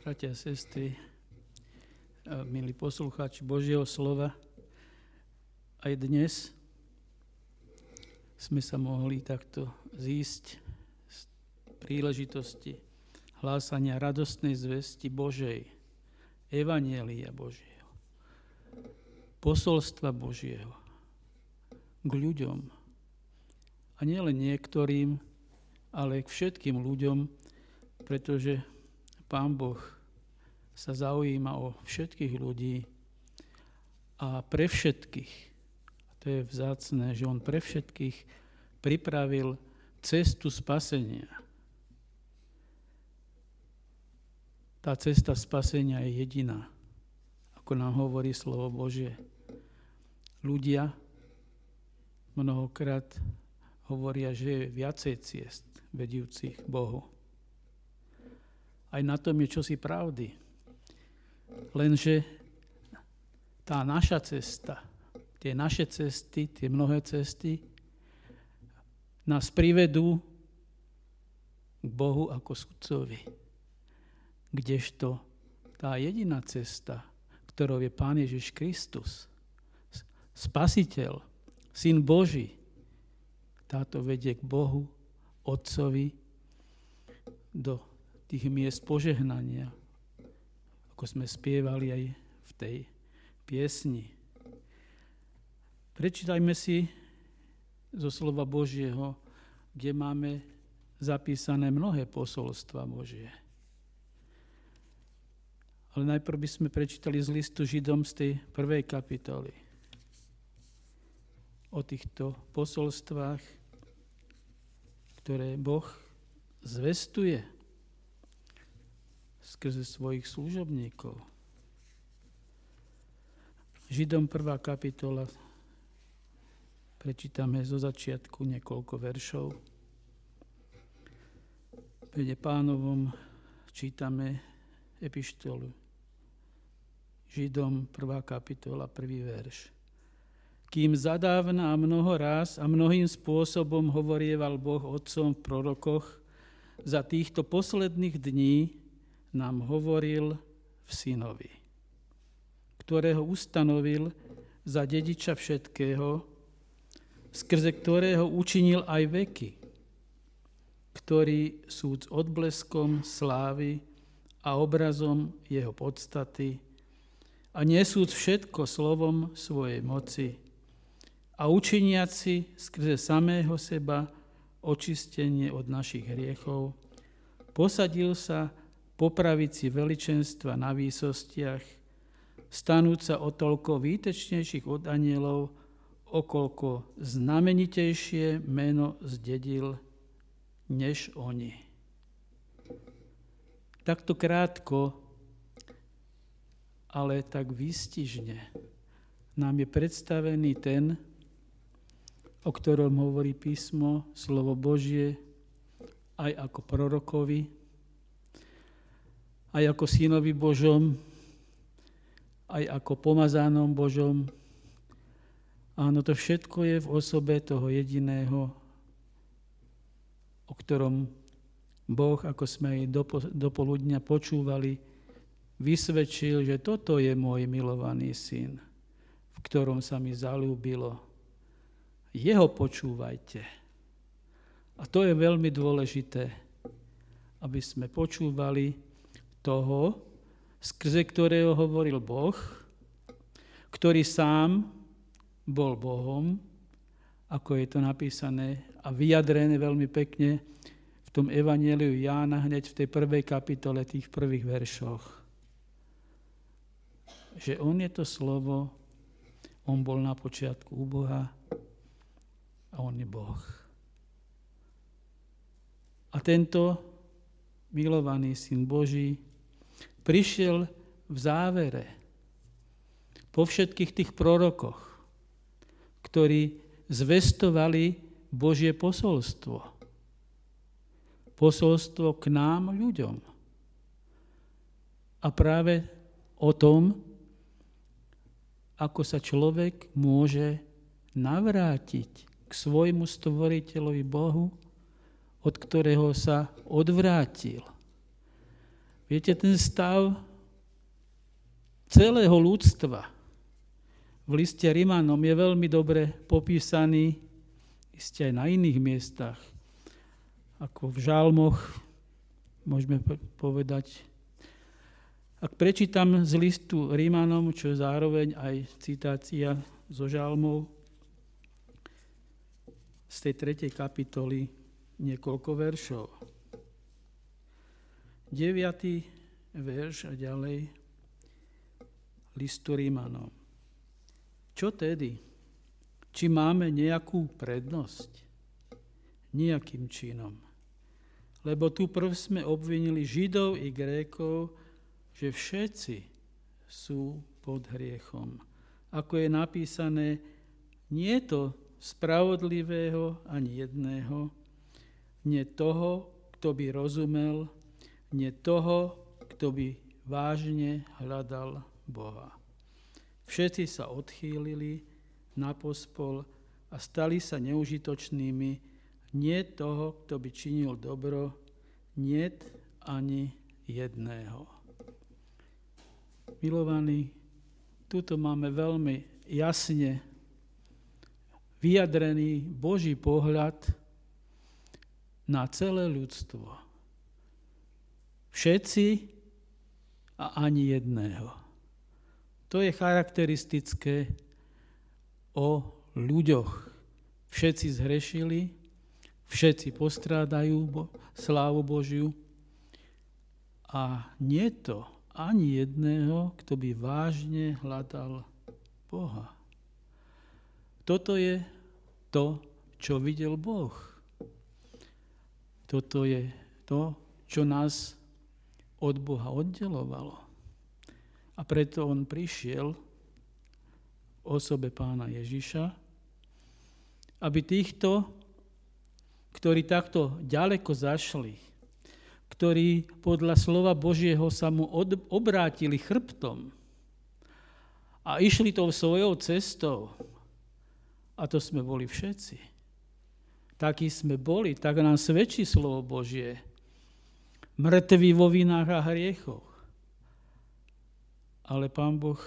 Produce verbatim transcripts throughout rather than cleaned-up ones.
bratia a sestry, milí poslucháči Božieho slova, aj dnes sme sa mohli takto zísť z príležitosti hlásania radostnej zvesti Božej, evanjelia Božieho, posolstva Božieho k ľuďom. A nielen niektorým, ale k všetkým ľuďom, pretože Pán Boh sa zaujíma o všetkých ľudí a pre všetkých, a to je vzácne, že on pre všetkých pripravil cestu spasenia. Tá cesta spasenia je jediná, ako nám hovorí slovo Božie. Ľudia mnohokrát hovoria, že je viacej ciest vedúcich k Bohu. Aj na tom je čosi pravdy. Lenže tá naša cesta, tie naše cesty, tie mnohé cesty nás privedú k Bohu ako sudcovi. Kdežto tá jediná cesta, ktorou je Pán Ježiš Kristus, Spasiteľ, Syn Boží, táto vedie k Bohu, Otcovi, do tých miest požehnania, ako sme spievali aj v tej piesni. Prečítajme si zo slova Božieho, kde máme zapísané mnohé posolstva Božie. Ale najprv by sme prečítali z listu Židom z tej prvej kapitoly. O týchto posolstvách, ktoré Boh zvestuje skrze svojich služobníkov. Židom prvá kapitola, prečítame zo začiatku niekoľko veršov. V mene Pánovom čítame epištolu Židom prvá kapitola, prvý verš. Kým zadávna a mnoho ráz a mnohým spôsobom hovorieval Boh otcom v prorokoch, za týchto posledných dní nám hovoril v Synovi, ktorého ustanovil za dediča všetkého, skrze ktorého učinil aj veky, ktorý sú s odbleskom slávy a obrazom jeho podstaty a nesúc všetko slovom svojej moci a učiniaci skrze samého seba očistenie od našich hriechov, posadil sa po pravici veličenstva na výsostiach, stanúť sa o toľko výtečnejších od anielov, okoľko znamenitejšie meno zdedil než oni. Takto krátko, ale tak výstižne nám je predstavený ten, o ktorom hovorí písmo, slovo Božie, aj ako prorokovi, aj ako synovi Božom, aj ako pomazánom Božom. Áno, to všetko je v osobe toho jediného, o ktorom Boh, ako sme aj do poludnia počúvali, vysvedčil, že toto je môj milovaný syn, v ktorom sa mi zaľúbilo. Jeho počúvajte. A to je veľmi dôležité, aby sme počúvali toho, skrze ktorého hovoril Boh, ktorý sám bol Bohom, ako je to napísané a vyjadrené veľmi pekne v tom evanjeliu Jána hneď v tej prvej kapitole, tých prvých veršoch. Že on je to slovo, on bol na počiatku u Boha a on je Boh. A tento milovaný Syn Boží prišiel v závere po všetkých tých prorokoch, ktorí zvestovali Božie posolstvo. Posolstvo k nám, ľuďom. A práve o tom, ako sa človek môže navrátiť k svojmu stvoriteľovi Bohu, od ktorého sa odvrátil. Viete, ten stav celého ľudstva v liste Rimanom je veľmi dobre popísaný, iste aj na iných miestach, ako v žalmoch, môžeme povedať. Ak prečítam z listu Rimanom, čo je zároveň aj citácia zo žalmov, z tej tretej kapitoly niekoľko veršov. deviaty verš a ďalej listu Rimanom. Čo tedy? Či máme nejakú prednosť? Nejakým činom. Lebo tu prv sme obvinili Židov i Grékov, že všetci sú pod hriechom. Ako je napísané, nie je to spravodlivého ani jedného, nie toho, kto by rozumel, nie toho, kto by vážne hľadal Boha. Všetci sa odchýlili na pospol a stali sa neužitočnými, nie toho, kto by činil dobro, niet ani jedného. Milovaní, tuto máme veľmi jasne vyjadrený Boží pohľad na celé ľudstvo. Všetci a ani jedného. To je charakteristické o ľuďoch. Všetci zhrešili, všetci postrádajú bo- slávu Božiu a nie to ani jedného, kto by vážne hľadal Boha. Toto je to, čo videl Boh. Toto je to, čo nás od Boha oddelovalo. A preto on prišiel v osobe Pána Ježiša, aby týchto, ktorí takto ďaleko zašli, ktorí podľa slova Božieho sa mu od, obrátili chrbtom a išli tou svojou cestou, a to sme boli všetci. Takí sme boli, tak nám svedčí slovo Božie. Mŕtvi vo vinách a hriechoch. Ale Pán Boh,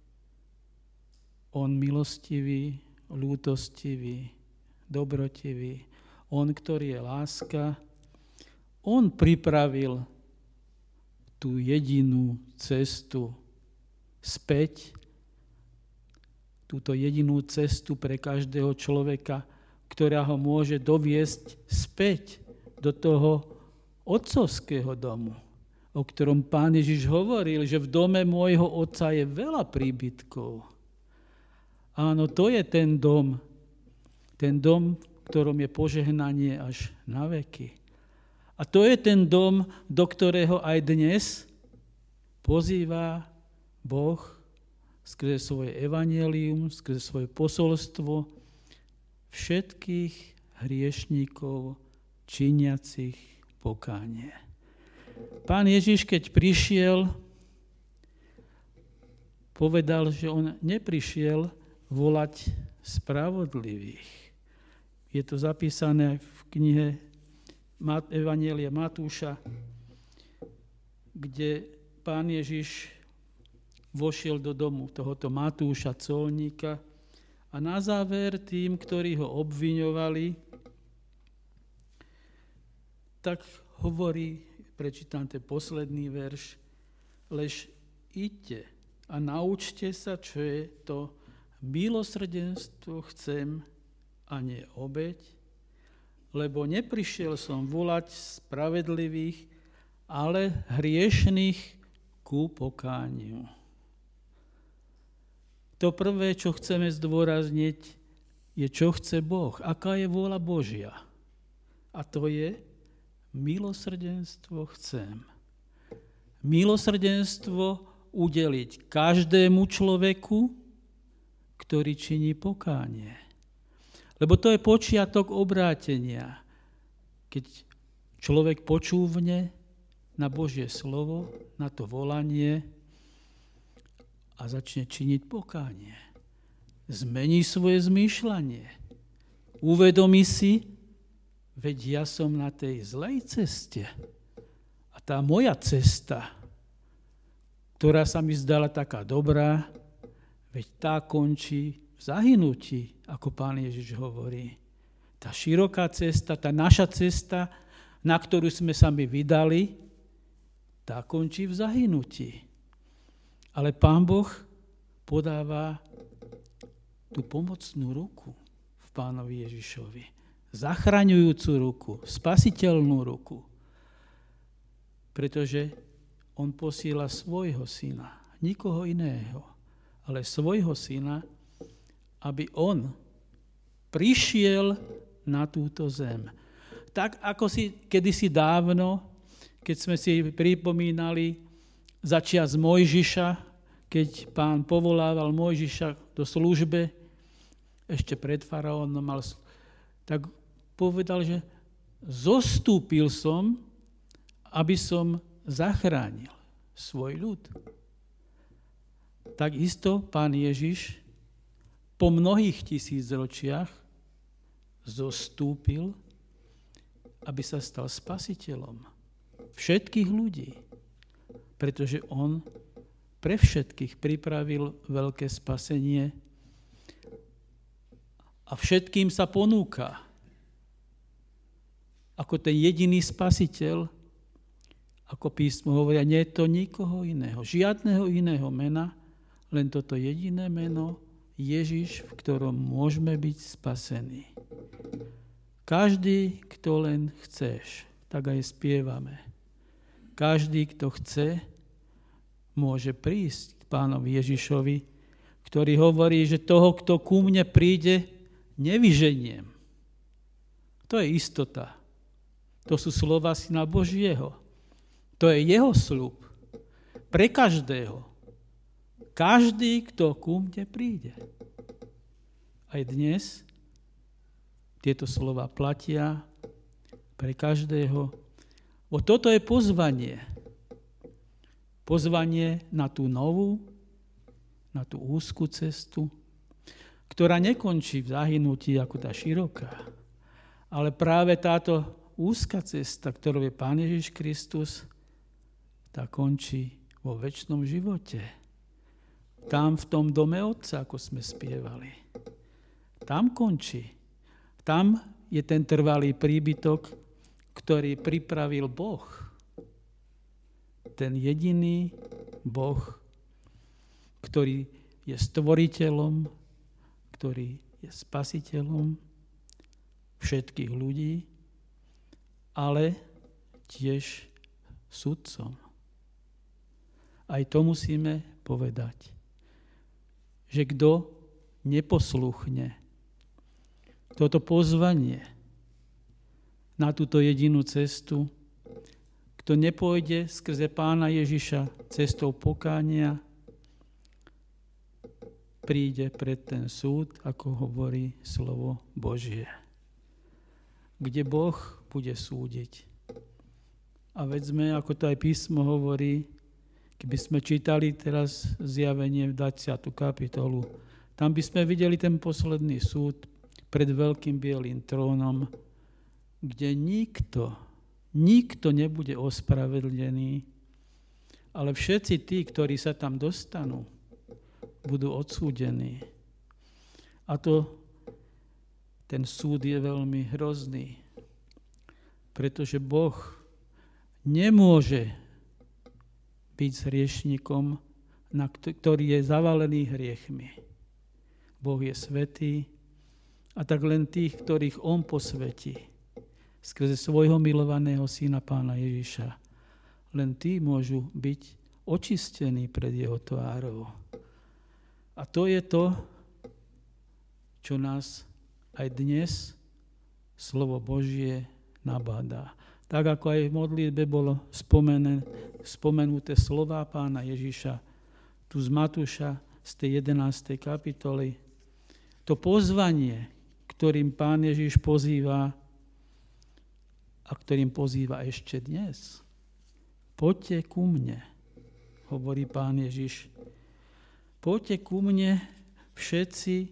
on milostivý, ľútostivý, dobrotivý, on, ktorý je láska, on pripravil tú jedinú cestu späť, túto jedinú cestu pre každého človeka, ktorá ho môže doviesť späť do toho otcovského domu, o ktorom Pán Ježiš hovoril, že v dome môjho otca je veľa príbytkov. Áno, to je ten dom, ten dom, v ktorom je požehnanie až na veky. A to je ten dom, do ktorého aj dnes pozýva Boh skrze svoje evanjelium, skrze svoje posolstvo všetkých hriešníkov činiacich pokánie. Pán Ježiš, keď prišiel, povedal, že on neprišiel volať spravodlivých. Je to zapísané v knihe Evanjelia Matúša, kde Pán Ježiš vošiel do domu tohoto Matúša, colníka, a na záver tým, ktorí ho obviňovali, tak hovorí, prečítam ten posledný verš, lež idte a naučte sa, čo je to milosrdenstvo chcem a nie obeť, lebo neprišiel som volať spravedlivých, ale hriešných ku pokániu. To prvé, čo chceme zdôrazniť, je, čo chce Boh, aká je vôľa Božia. A to je milosrdenstvo chcem. Milosrdenstvo udeliť každému človeku, ktorý činí pokánie. Lebo to je počiatok obrátenia. Keď človek počúvne na Božie slovo, na to volanie a začne činiť pokánie. Zmení svoje zmýšľanie. Uvedomí si, veď ja som na tej zlej ceste. A tá moja cesta, ktorá sa mi zdala taká dobrá, veď tá končí v zahynutí, ako Pán Ježiš hovorí. Tá široká cesta, tá naša cesta, na ktorú sme sa my vydali, tá končí v zahynutí. Ale Pán Boh podáva tú pomocnú ruku v Pánovi Ježišovi. Zachraňujúcu ruku, spasiteľnú ruku. Pretože on posiela svojho syna, nikoho iného, ale svojho syna, aby on prišiel na túto zem. Tak ako si kedysi dávno, keď sme si pripomínali začiat z Mojžiša, keď Pán povolával Mojžiša do službe, ešte pred faraónom mal, tak povedal, že zostúpil som, aby som zachránil svoj ľud. Takisto Pán Ježiš po mnohých tisícročiach zostúpil, aby sa stal spasiteľom všetkých ľudí, pretože on pre všetkých pripravil veľké spasenie a všetkým sa ponúka ako ten jediný spasiteľ, ako písmo hovoria, nie je to nikoho iného, žiadneho iného mena, len toto jediné meno, Ježiš, v ktorom môžeme byť spasení. Každý, kto len chceš, tak aj spievame. Každý, kto chce, môže prísť k Pánovi Ježišovi, ktorý hovorí, že toho, kto ku mne príde, nevyženiem. To je istota. To sú slova Syna Božieho. To je jeho sľub. Pre každého. Každý, kto ku mne príde. Aj dnes tieto slova platia pre každého. O toto je pozvanie. Pozvanie na tú novú, na tú úzkú cestu, ktorá nekončí v zahynutí ako tá široká. Ale práve táto úzka cesta, ktorou je Pán Ježiš Kristus, tá končí vo večnom živote. Tam v tom dome Otca, ako sme spievali. Tam končí. Tam je ten trvalý príbytok, ktorý pripravil Boh. Ten jediný Boh, ktorý je stvoriteľom, ktorý je spasiteľom všetkých ľudí, ale tiež sudcom. Aj to musíme povedať, že kto neposluchne toto pozvanie na túto jedinú cestu, kto nepôjde skrze Pána Ježiša cestou pokánia, príde pred ten súd, ako hovorí slovo Božie, kde Boh bude súdiť. A veď sme, ako to aj písmo hovorí, keby sme čítali teraz Zjavenie v dvadsiatu kapitolu, tam by sme videli ten posledný súd pred veľkým bielým trónom, kde nikto, nikto nebude ospravedlnený, ale všetci tí, ktorí sa tam dostanú, budú odsúdení. A to, ten súd je veľmi hrozný, pretože Boh nemôže byť s hriešnikom, ktorý je zavalený hriechmi. Boh je svätý a tak len tých, ktorých on posvätí skrze svojho milovaného syna Pána Ježiša, len tí môžu byť očistení pred jeho tvárou. A to je to, čo nás aj dnes slovo Božie nabádá. Tak ako aj v modlitbe bolo spomené, spomenuté slová Pána Ježiša, tu z Matúša, z tej jedenástej kapitoly. To pozvanie, ktorým Pán Ježiš pozýva a ktorým pozýva ešte dnes. Poďte ku mne, hovorí Pán Ježiš. Poďte ku mne všetci,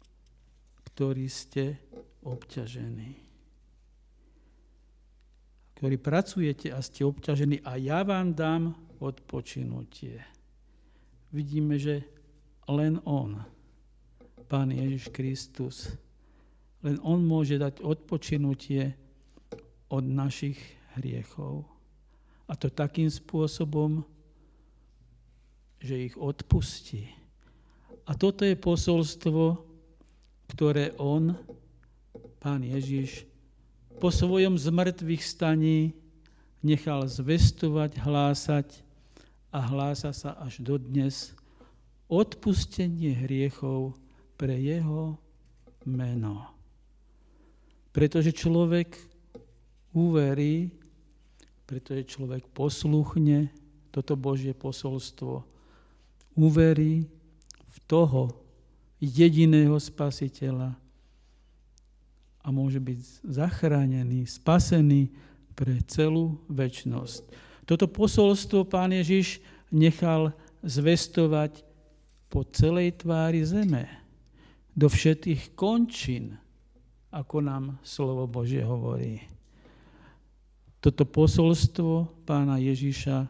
ktorí ste obťažení. ktorí pracujete a ste obťažení, a ja vám dám odpočinutie. Vidíme, že len on, Pán Ježiš Kristus, len on môže dať odpočinutie od našich hriechov. A to takým spôsobom, že ich odpustí. A toto je posolstvo, ktoré on, Pán Ježiš, po svojom zmrtvých staní nechal zvestovať, hlásať a hlása sa až dodnes odpustenie hriechov pre jeho meno. Pretože človek uverí, pretože človek posluchne toto Božie posolstvo, uverí v toho jediného Spasiteľa, a môže byť zachránený, spasený pre celú večnosť. Toto posolstvo Pán Ježiš nechal zvestovať po celej tvári zeme, do všetkých končín, ako nám slovo Božie hovorí. Toto posolstvo Pána Ježiša,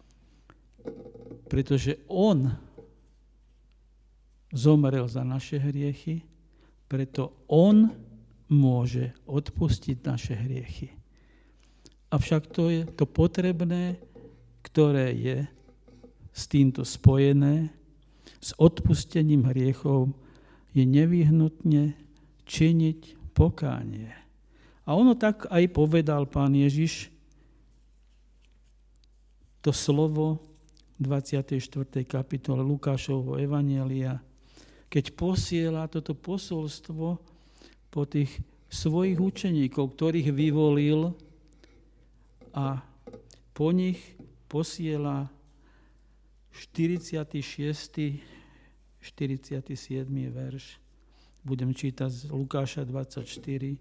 pretože on zomrel za naše hriechy, preto on môže odpustiť naše hriechy. Avšak to je to potrebné, ktoré je s týmto spojené, s odpustením hriechov, je nevyhnutne činiť pokánie. A ono tak aj povedal Pán Ježiš to slovo v dvadsiatej štvrtej kapitole Lukášovho evanjelia, keď posiela toto posolstvo po tých svojich učeníkov, ktorých vyvolil, a po nich posiela štyridsiaty šiesty štyridsiaty siedmy verš. Budem čítať z Lukáša dvadsaťštyri.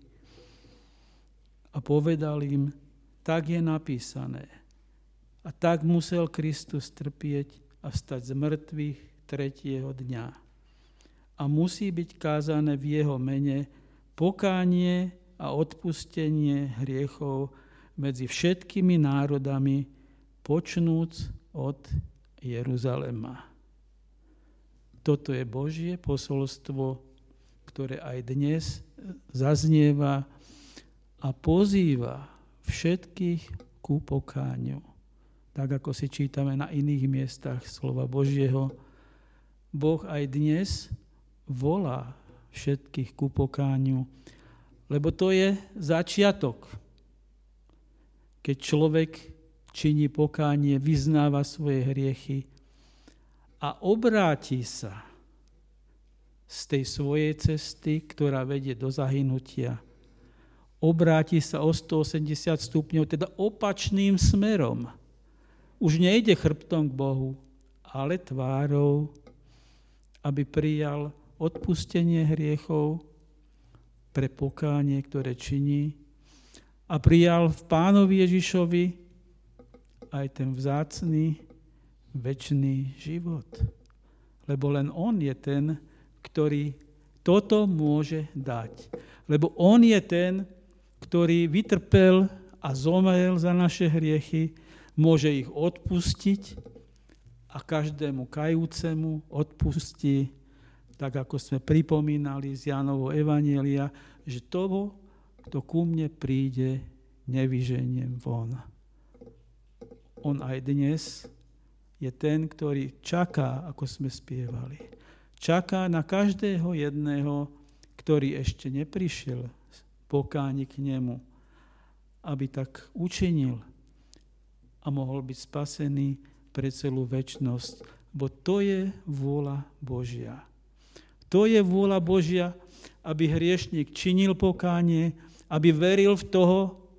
A povedal im, tak je napísané. A tak musel Kristus trpieť a vstať z mŕtvych tretieho dňa. A musí byť kázané v jeho mene pokánie a odpustenie hriechov medzi všetkými národami, počnúc od Jeruzalema. Toto je Božie posolstvo, ktoré aj dnes zaznieva a pozýva všetkých ku pokániu. Tak ako si čítame na iných miestach slova Božieho, Boh aj dnes volá všetkých ku pokániu, lebo to je začiatok. Keď človek činí pokánie, vyznáva svoje hriechy a obráti sa z tej svojej cesty, ktorá vedie do zahynutia. Obráti sa o stoosemdesiat stupňov, teda opačným smerom. Už nejde chrbtom k Bohu, ale tvárou, aby prijal odpustenie hriechov pre pokánie, ktoré činí, a prijal v Pánovi Ježišovi aj ten vzácny večný život. Lebo len on je ten, ktorý toto môže dať. Lebo on je ten, ktorý vytrpel a zomrel za naše hriechy, môže ich odpustiť a každému kajúcemu odpustí, tak ako sme pripomínali z Jánovho evanjelia, že toho, kto ku mne príde, nevyženiem von. On aj dnes je ten, ktorý čaká, ako sme spievali. Čaká na každého jedného, ktorý ešte neprišiel pokáni k nemu, aby tak učinil a mohol byť spasený pre celú večnosť. Bo to je vôľa Božia. To je vôľa Božia, aby hriešnik činil pokánie, aby veril v toho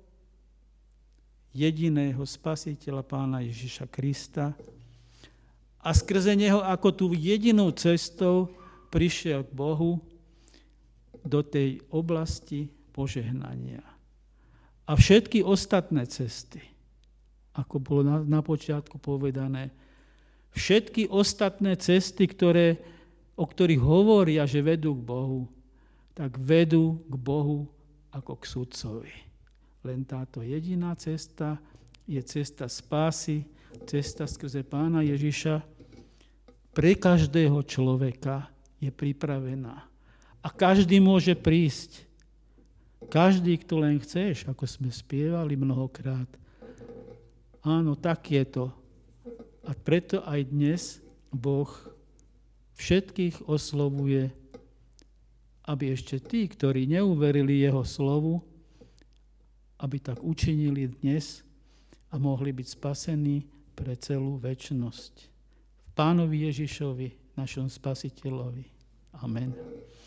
jediného Spasiteľa Pána Ježiša Krista a skrze neho ako tú jedinou cestou prišiel k Bohu do tej oblasti požehnania. A všetky ostatné cesty, ako bolo na, na počiatku povedané, všetky ostatné cesty, ktoré, o ktorých hovoria, že vedú k Bohu, tak vedú k Bohu ako k sudcovi. Len táto jediná cesta je cesta spásy, cesta skrze Pána Ježiša. Pre každého človeka je pripravená. A každý môže prísť. Každý, kto len chceš, ako sme spievali mnohokrát. Áno, tak je to. A preto aj dnes Boh všetkých oslovuje, aby ešte tí, ktorí neuverili jeho slovu, aby tak učinili dnes a mohli byť spasení pre celú večnosť. V Pánovi Ježišovi, našom Spasiteľovi. Amen.